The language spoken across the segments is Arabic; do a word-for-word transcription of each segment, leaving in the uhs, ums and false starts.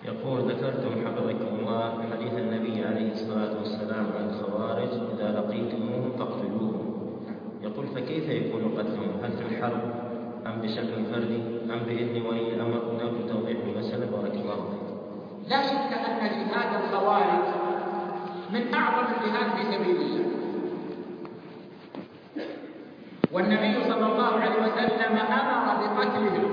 يقول: ذكرتم حفظكم الله حديث النبي عليه الصلاة والسلام عن الخوارج: إذا لقيتموهم فاقتلوهم. يقول: فكيف يكون قتلهم؟ هل في الحرب أم بشكل فردي أم بإذن ولي الأمر؟ نرجو توضيح المسألة بارك الله فيكم. لا شك أن جهاد الخوارج من أعظم الجهاد في سبيل الله، والنبي صلى الله عليه وسلم أمر بقتلهم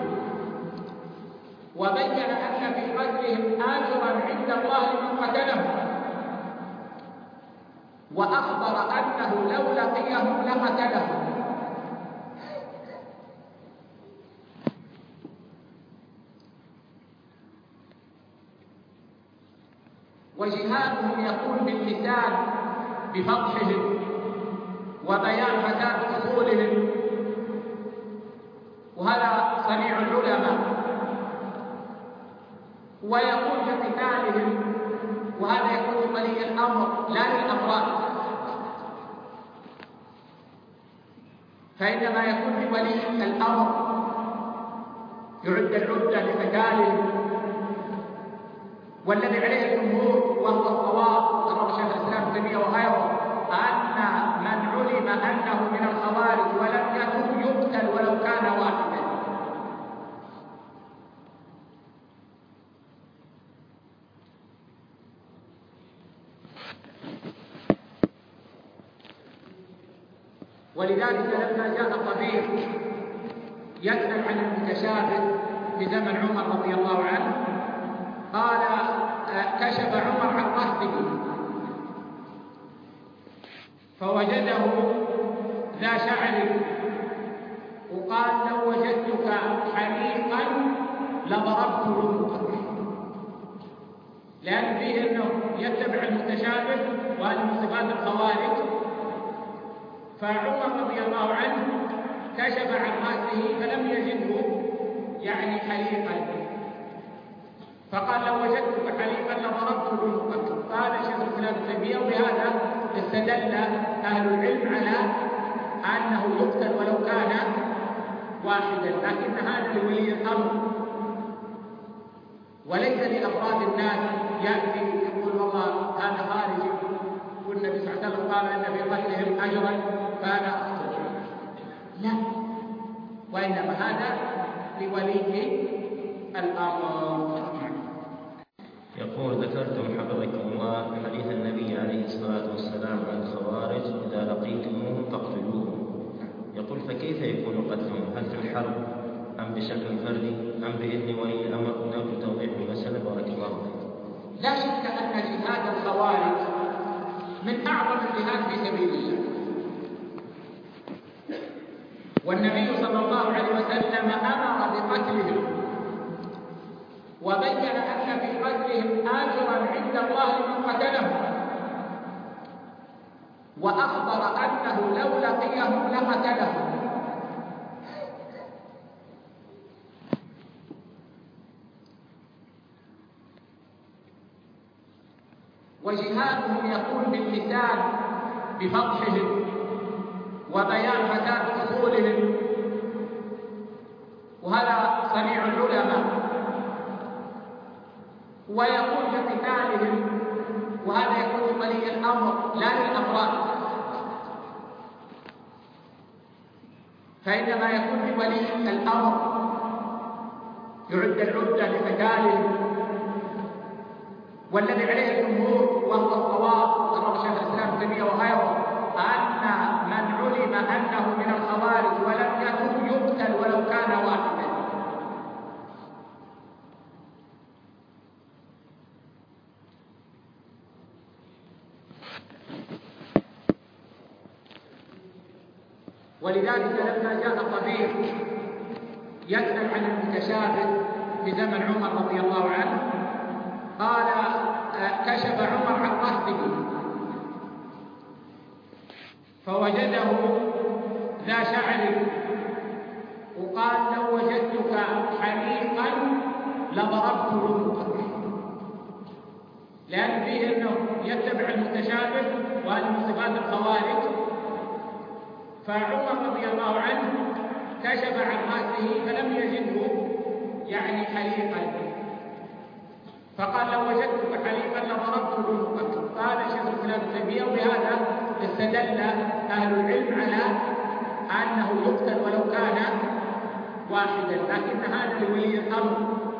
وبين أن في قتلهم أجرا عند الله من قتلهم، وأخبر أنه لو لقيهم لقتلهم. وجهادهم يكون باللسان بفضحهم وبيان فساد أصولهم، وهذا صنيع العلماء، ويكون بقتالهم، وهذا يكون ولي الأمر لا للأفراد، فإنما يكون بولي الأمر يعد العدة لقتالهم، والذي عليه الجمهور وهو الصواب قرر شيخ الإسلام ابن تيمية وغيره أن من علم أنه من الخوارج ولم يتب يقتل ولو كان واحدا. ولذلك لما جاء طبيب يسأل عن المتشابه في زمن عمر رضي الله عنه، قال: كشف عمر عن رأسه فوجده ذا شعر، وقال: لو وجدتك حليقا لضربت عنقك، لأن فيه أنه يتبع المتشابه وهذه من صفات الخوارج. فعمر رضي الله عنه كشف عن رأسه فلم يجده يعني حليقا، فقال: لو وجدتك حليقا لضربت عنقك. قال شيخ الإسلام ابن تيمية: وبهذا استدل أهل العلم على أنه يقتل ولو كان واحدا، لكن هذا لولي الأمر وليس لأفراد الناس يأتي يقول: والله هذا خارجي والنبي صلى الله عليه وسلم قال إن في قتلهم أجرا فأنا أقتل. لا، وإنما هذا لولي الأمر. يقول: ذكرتم حفظكم الله حديث النبي عليه الصلاة والسلام عن الخوارج: إذا لقيتموهم فاقتلوهم. يقول: فكيف يكون قتلهم؟ هل في الحرب أم بشكل فردي أم بإذن ولي الأمر؟ نرجو توضيح المسألة بارك الله فيكم. لا شك أن جهاد الخوارج من أعظم الجهاد في سبيل الله، والنبي صلى الله عليه وسلم أمر بقتلهم وبين أن في قتلهم أجرا عند الله من قتلهم، وأخبر أنه لو لقيهم لقتلهم. وجهادهم يكون باللسان بفضحهم وبيان فساد أصولهم، وهذا صنيع العلماء، ويكون بقتالهم، وهذا يكون ولي الأمر لا للأفراد، فإنما يكون بولي الأمر يعد العدة لقتالهم، والذي عليه الجمهور وهو الصواب قرر شيخ الإسلام ابن تيمية وغيره أن من علم أنه من الخوارج ولم يتب يقتل ولو كان واحدا. ولذلك لما جاء طبيب يسأل عن المتشابه في زمن عمر رضي الله عنه، قال: كشف عمر عن رأسه فوجده ذا شعر، وقال: لو وجدتك حليقا لضربت عنقك، لأن فيه أنه يتبع المتشابه وهذه من صفات الخوارج. فعمر رضي الله عنه كشف عن رأسه فلم يجده يعني حليقا، فقال لو وجدتك حليفا لضربت عنقك. قال شيخ الاسلام ابن تيميه وبهذا استدل اهل العلم على انه يقتل ولو كان واحدا، لكن هذا لولي الامر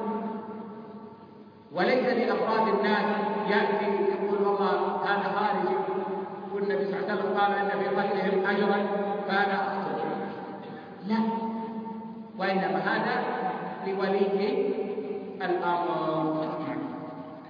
وليس لافراد الناس ياتي يقول والله هذا خارجي والنبي صلى الله عليه وسلم قال ان في قتلهم اجرا فانا اقتل. لا، وانما هذا لولي الامر.